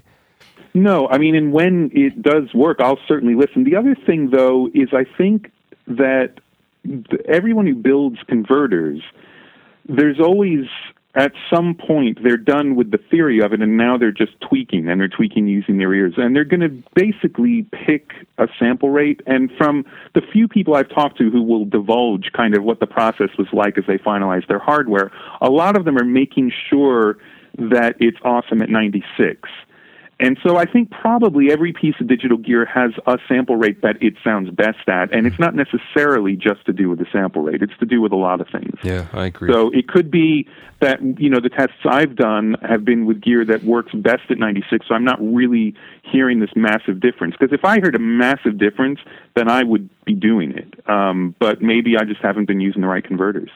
No, I mean, and when it does work, I'll certainly listen. The other thing, though, is I think that th- everyone who builds converters, there's always, at some point, they're done with the theory of it, and now they're just tweaking, and they're tweaking using their ears. And they're going to basically pick a sample rate. And from the few people I've talked to who will divulge kind of what the process was like as they finalized their hardware, a lot of them are making sure that it's awesome at ninety-six. And so I think probably every piece of digital gear has a sample rate that it sounds best at, and it's not necessarily just to do with the sample rate. It's to do with a lot of things. Yeah, I agree. So it could be that, you know, the tests I've done have been with gear that works best at ninety-six, so I'm not really hearing this massive difference. Because if I heard a massive difference, then I would be doing it. Um, but maybe I just haven't been using the right converters.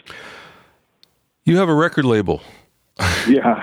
You have a record label. Yeah.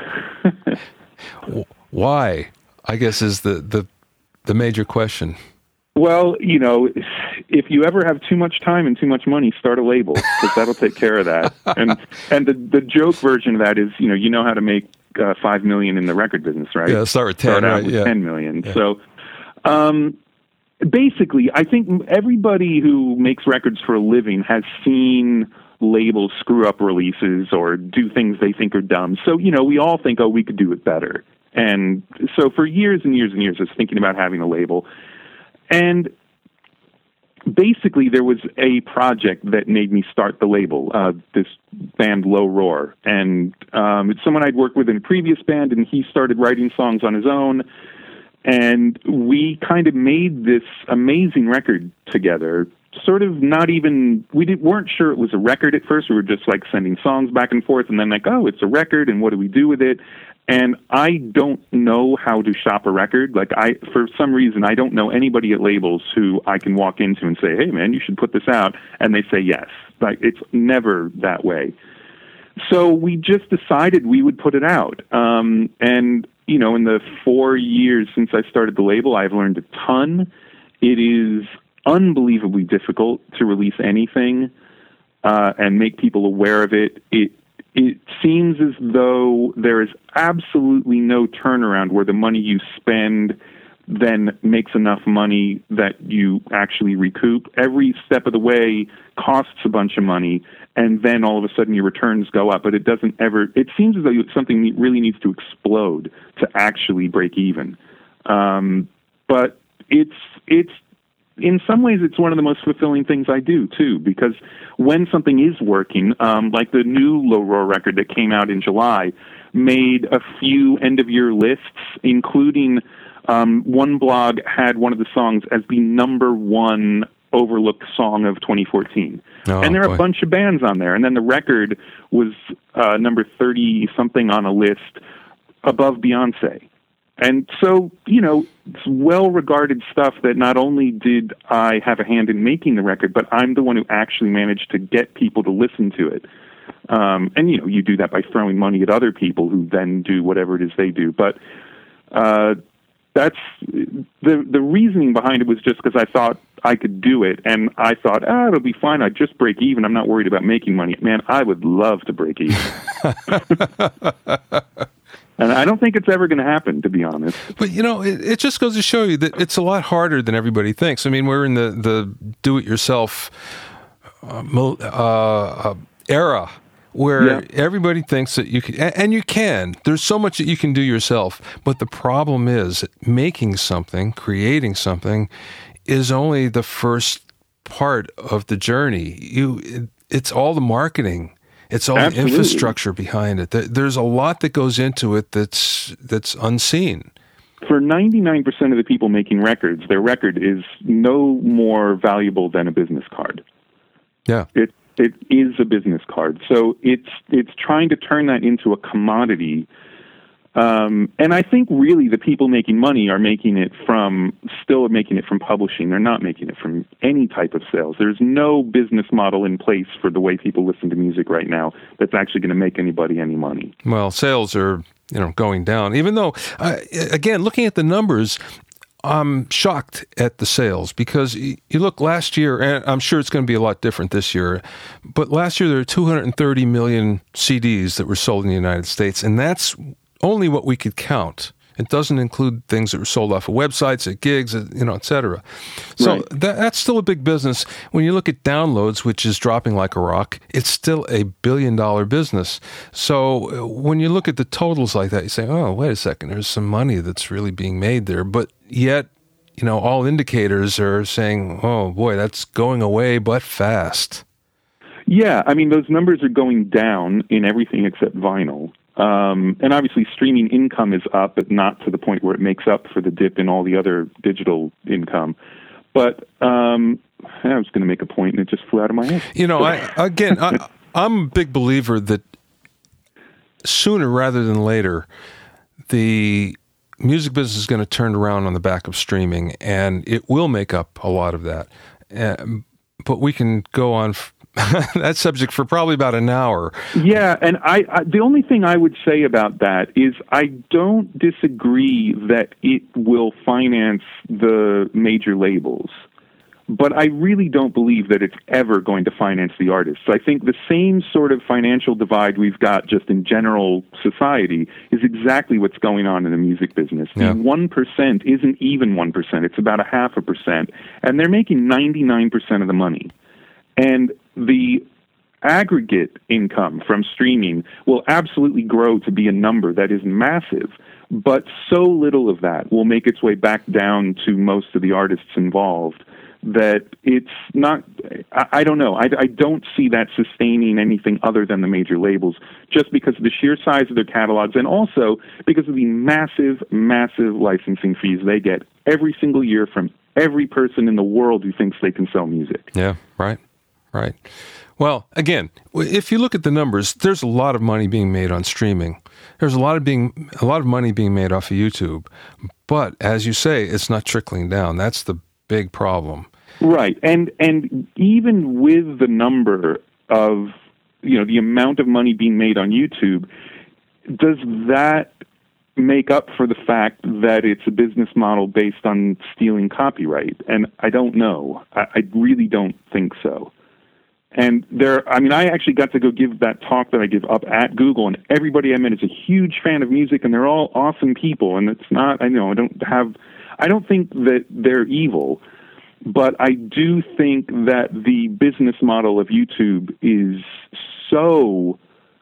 Why? I guess is the, the, the major question. Well, you know, if you ever have too much time and too much money, start a label, because that'll take care of that. And and the the joke version of that is, you know, you know how to make uh, five million in the record business, right? Yeah, start with ten, start out right? with Yeah. ten million. Yeah. So, um, basically, I think everybody who makes records for a living has seen labels screw up releases or do things they think are dumb. So, you know, we all think, oh, we could do it better. And so for years and years and years, I was thinking about having a label. And basically, there was a project that made me start the label, uh, this band Low Roar. And um, it's someone I'd worked with in a previous band, and he started writing songs on his own. And we kind of made this amazing record together, sort of not even, we didn't, weren't sure it was a record at first. We were just like sending songs back and forth, and then like, oh, it's a record, and what do we do with it? And I don't know how to shop a record. Like, I, for some reason, I don't know anybody at labels who I can walk into and say, hey, man, you should put this out. And they say yes. Like, it's never that way. So we just decided we would put it out. Um, and, you know, in the four years since I started the label, I've learned a ton. It is unbelievably difficult to release anything uh, and make people aware of it. It It seems as though there is absolutely no turnaround where the money you spend then makes enough money that you actually recoup. Every step of the way costs a bunch of money, and then all of a sudden your returns go up. But it doesn't ever, it seems as though something really needs to explode to actually break even. Um, but it's, it's, in some ways, it's one of the most fulfilling things I do, too, because when something is working, um, like the new Low Roar record that came out in July, made a few end-of-year lists, including um, one blog had one of the songs as the number one overlooked song of twenty fourteen. Oh, and there are boy. a bunch of bands on there. And then the record was uh, number thirty-something on a list above Beyonce. And so, you know, it's well-regarded stuff that not only did I have a hand in making the record, but I'm the one who actually managed to get people to listen to it. Um, and, you know, you do that by throwing money at other people who then do whatever it is they do. But uh, that's the the reasoning behind it was just because I thought I could do it. And I thought, ah, it'll be fine. I'd just break even. I'm not worried about making money. Man, I would love to break even. And I don't think it's ever going to happen, to be honest. But, you know, it, it just goes to show you that it's a lot harder than everybody thinks. I mean, we're in the, the do-it-yourself uh, uh, era where yeah. everybody thinks that you can, and you can. There's so much that you can do yourself. But the problem is making something, creating something, is only the first part of the journey. You, it, it's all the marketing. It's all Absolutely. the infrastructure behind it. There's a lot that goes into it that's that's unseen. For ninety-nine percent of the people making records, their record is no more valuable than a business card. Yeah. It it is a business card. So it's it's trying to turn that into a commodity. Um, and I think really the people making money are making it from, still making it from publishing. They're not making it from any type of sales. There's no business model in place for the way people listen to music right now that's actually going to make anybody any money. Well, sales are, you know, going down. Even though, uh, again, looking at the numbers, I'm shocked at the sales because you look last year, and I'm sure it's going to be a lot different this year, but last year there were two hundred thirty million C Ds that were sold in the United States, and that's only what we could count. It doesn't include things that were sold off of websites, at gigs, you know, et cetera. So right. that, that's still a big business. When you look at downloads, which is dropping like a rock, it's still a billion-dollar business. So when you look at the totals like that, you say, oh, wait a second, there's some money that's really being made there. But yet, you know, all indicators are saying, oh, boy, that's going away, but fast. Yeah, I mean, those numbers are going down in everything except vinyl. Um, and obviously streaming income is up, but not to the point where it makes up for the dip in all the other digital income. But um, I was going to make a point, and it just flew out of my head. You know, I, again, I, I'm a big believer that sooner rather than later, the music business is going to turn around on the back of streaming, and it will make up a lot of that. Uh, but we can go on f- that subject for probably about an hour. Yeah, and I, I the only thing I would say about that is I don't disagree that it will finance the major labels, but I really don't believe that it's ever going to finance the artists. I think the same sort of financial divide we've got just in general society is exactly what's going on in the music business. Yeah. The one percent isn't even one percent. It's about a half a percent, and they're making ninety-nine percent of the money. And the aggregate income from streaming will absolutely grow to be a number that is massive, but so little of that will make its way back down to most of the artists involved that it's not, I, I don't know, I, I don't see that sustaining anything other than the major labels, just because of the sheer size of their catalogs and also because of the massive, massive licensing fees they get every single year from every person in the world who thinks they can sell music. Yeah, right. Right. Well, again, if you look at the numbers, there's a lot of money being made on streaming. There's a lot of being a lot of money being made off of YouTube. But as you say, it's not trickling down. That's the big problem. Right. And and even with the number of, you know, the amount of money being made on YouTube, does that make up for the fact that it's a business model based on stealing copyright? And I don't know. I, I really don't think so. And there, I mean, I actually got to go give that talk that I give up at Google, and everybody I met is a huge fan of music, and they're all awesome people. And it's not, I know, I don't have, I don't think that they're evil, but I do think that the business model of YouTube is so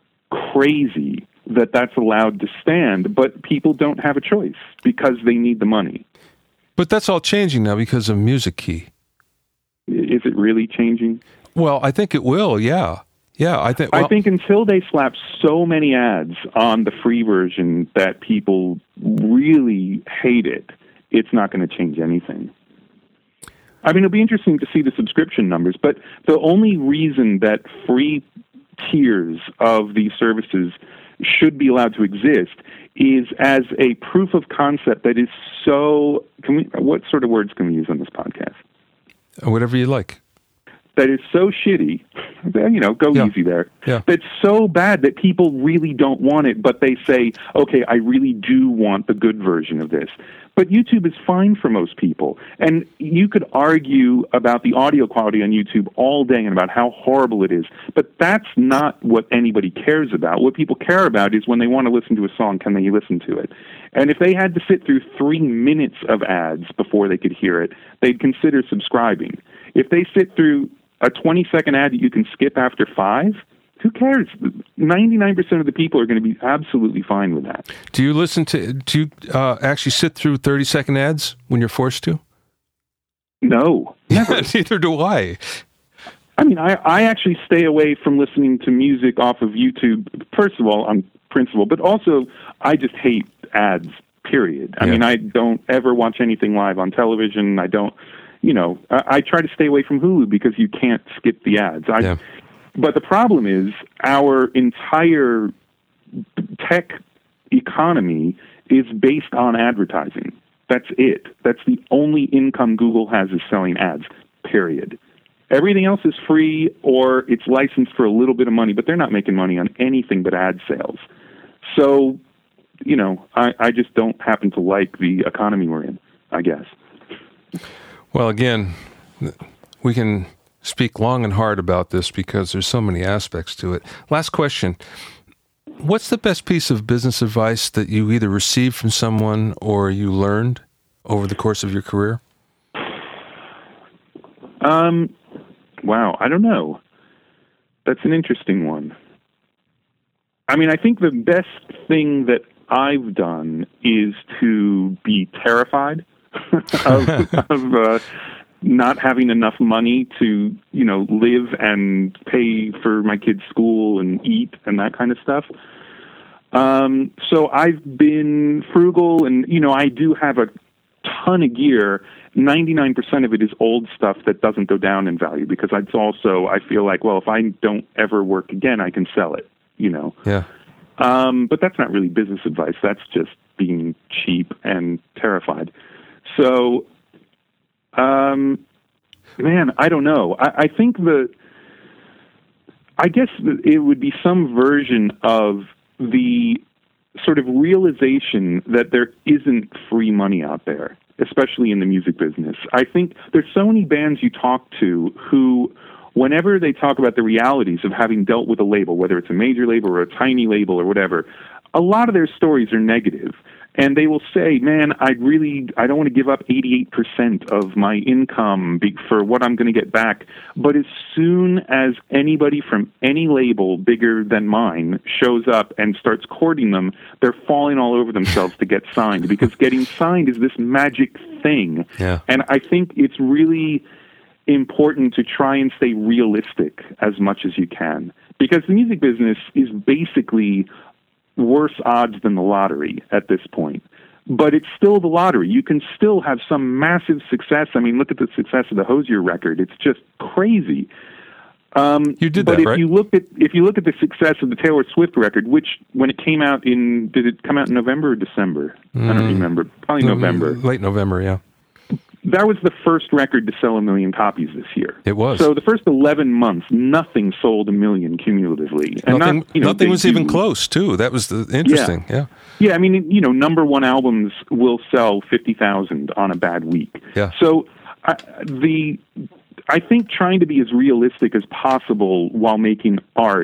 crazy that that's allowed to stand, but people don't have a choice because they need the money. But that's all changing now because of Music Key. Is it really changing? Well, I think it will, yeah. Yeah, I think well, I think until they slap so many ads on the free version that people really hate it, it's not going to change anything. I mean, it'll be interesting to see the subscription numbers, but the only reason that free tiers of these services should be allowed to exist is as a proof of concept that is so... Can we? What sort of words can we use on this podcast? Whatever you like. That is so shitty, you know, go yeah. easy there. Yeah. That's so bad that people really don't want it, but they say, okay, I really do want the good version of this. But YouTube is fine for most people. And you could argue about the audio quality on YouTube all day and about how horrible it is. But that's not what anybody cares about. What people care about is when they want to listen to a song, can they listen to it? And if they had to sit through three minutes of ads before they could hear it, they'd consider subscribing. If they sit through a twenty-second ad that you can skip after five, who cares? ninety-nine percent of the people are going to be absolutely fine with that. Do you listen to, do you uh, actually sit through thirty-second ads when you're forced to? No, never. Neither do I. I mean, I, I actually stay away from listening to music off of YouTube, first of all, on principle, but also I just hate ads, period. I yeah. mean, I don't ever watch anything live on television. I don't... You know, I, I try to stay away from Hulu because you can't skip the ads. I, yeah. But the problem is our entire tech economy is based on advertising. That's it. That's the only income Google has is selling ads, period. Everything else is free or it's licensed for a little bit of money, but they're not making money on anything but ad sales. So, you know, I, I just don't happen to like the economy we're in, I guess. Well, again, we can speak long and hard about this because there's so many aspects to it. Last question. What's the best piece of business advice that you either received from someone or you learned over the course of your career? Um, wow, I don't know. That's an interesting one. I mean, I think the best thing that I've done is to be terrified of, of uh, not having enough money to, you know, live and pay for my kids' school and eat and that kind of stuff. Um, so I've been frugal and, you know, I do have a ton of gear. ninety-nine percent of it is old stuff that doesn't go down in value because it's also, I feel like, well, if I don't ever work again, I can sell it, you know. Yeah. Um, but that's not really business advice. That's just being cheap and terrified. So, um, man, I don't know. I, I think the, I guess it would be some version of the sort of realization that there isn't free money out there, especially in the music business. I think there's so many bands you talk to who, whenever they talk about the realities of having dealt with a label, whether it's a major label or a tiny label or whatever, a lot of their stories are negative. And they will say, man, I really, I don't want to give up eighty-eight percent of my income for what I'm going to get back. But as soon as anybody from any label bigger than mine shows up and starts courting them, they're falling all over themselves to get signed because getting signed is this magic thing. Yeah. And I think it's really important to try and stay realistic as much as you can because the music business is basically worse odds than the lottery at this point. But it's still the lottery. You can still have some massive success. I mean, look at the success of the Hozier record. It's just crazy. Um, you did but that, if right? you look at if you look at the success of the Taylor Swift record, which when it came out in did it come out in November or December? Mm. I don't remember. Probably November. Late November, yeah. That was the first record to sell a million copies this year. It was. So the first eleven months, nothing sold a million cumulatively. And nothing not, you know, nothing was do, even close, too. That was the interesting, yeah. yeah. Yeah, I mean, you know, number one albums will sell fifty thousand on a bad week. Yeah. So I, the, I think trying to be as realistic as possible while making art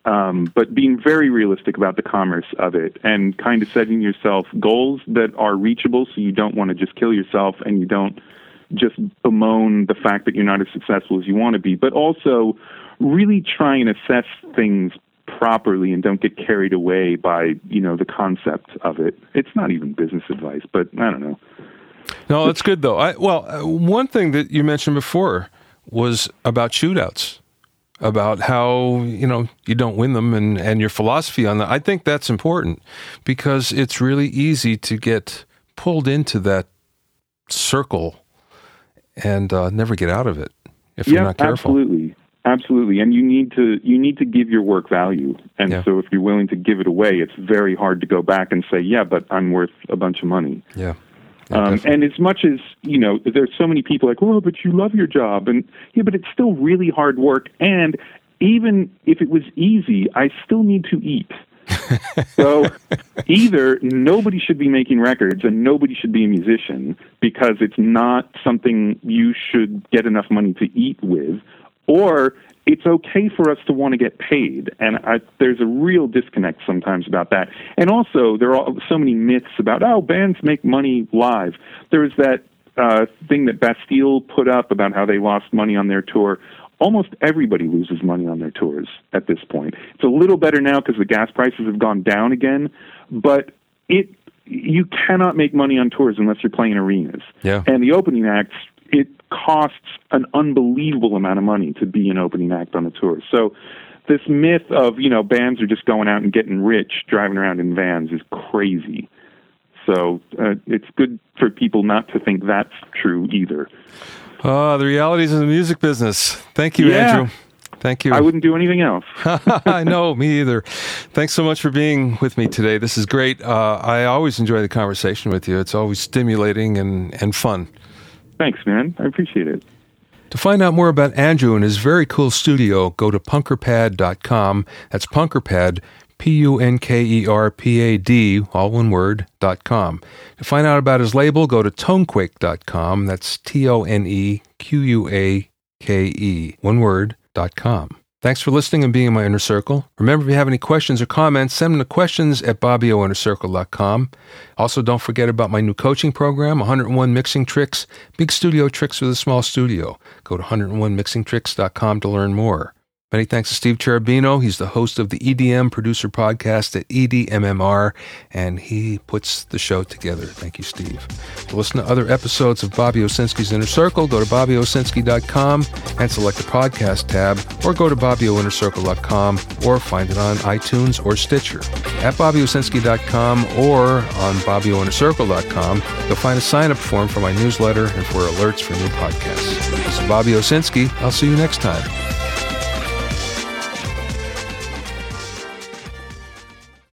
um, but being very realistic about the commerce of it and kind of setting yourself goals that are reachable so you don't want to just kill yourself and you don't just bemoan the fact that you're not as successful as you want to be, but also really try and assess things properly and don't get carried away by, you know, the concept of it. It's not even business advice, but I don't know. No, that's good, though. I, well, uh, one thing that you mentioned before was about shootouts, about how, you know, you don't win them and, and your philosophy on that. I think that's important because it's really easy to get pulled into that circle and uh, never get out of it if yeah, you're not careful. Absolutely. Absolutely. And you need to you need to give your work value. And yeah. so if you're willing to give it away, it's very hard to go back and say, yeah, but I'm worth a bunch of money. Yeah. yeah um, and as much as, you know, there's so many people like, oh, but you love your job. And yeah, but it's still really hard work. And even if it was easy, I still need to eat. So either nobody should be making records and nobody should be a musician because it's not something you should get enough money to eat with, or it's okay for us to want to get paid. And I, there's a real disconnect sometimes about that. And also, there are so many myths about, oh, bands make money live. There was that uh, thing that Bastille put up about how they lost money on their tour. Almost everybody loses money on their tours at this point. It's a little better now because the gas prices have gone down again, but it you cannot make money on tours unless you're playing arenas. Yeah. And the opening acts, it costs an unbelievable amount of money to be an opening act on a tour. So this myth of, you know, bands are just going out and getting rich, driving around in vans is crazy. So uh, it's good for people not to think that's true either. Oh, the realities of the music business. Thank you, yeah. Andrew. Thank you. I wouldn't do anything else. I know, me either. Thanks so much for being with me today. This is great. Uh, I always enjoy the conversation with you. It's always stimulating and, and fun. Thanks, man. I appreciate it. To find out more about Andrew and his very cool studio, go to punkerpad dot com. That's Punkerpad, P U N K E R P A D, all one word, dot com. To find out about his label, go to tonequake dot com. That's T O N E Q U A K E, one word, dot com. Thanks for listening and being in my inner circle. Remember, if you have any questions or comments, send them to questions at bobby o inner circle dot com. Also, don't forget about my new coaching program, one oh one Mixing Tricks, Big Studio Tricks with a Small Studio. Go to one oh one mixing tricks dot com to learn more. Many thanks to Steve Cherubino. He's the host of the E D M Producer Podcast at E D M M R, and he puts the show together. Thank you, Steve. To listen to other episodes of Bobby Owsinski's Inner Circle, go to bobby owsinski dot com and select the podcast tab, or go to bobby o inner circle dot com, or find it on iTunes or Stitcher. At bobby owsinski dot com or on bobby o inner circle dot com, you'll find a sign-up form for my newsletter and for alerts for new podcasts. This is Bobby Owsinski. I'll see you next time.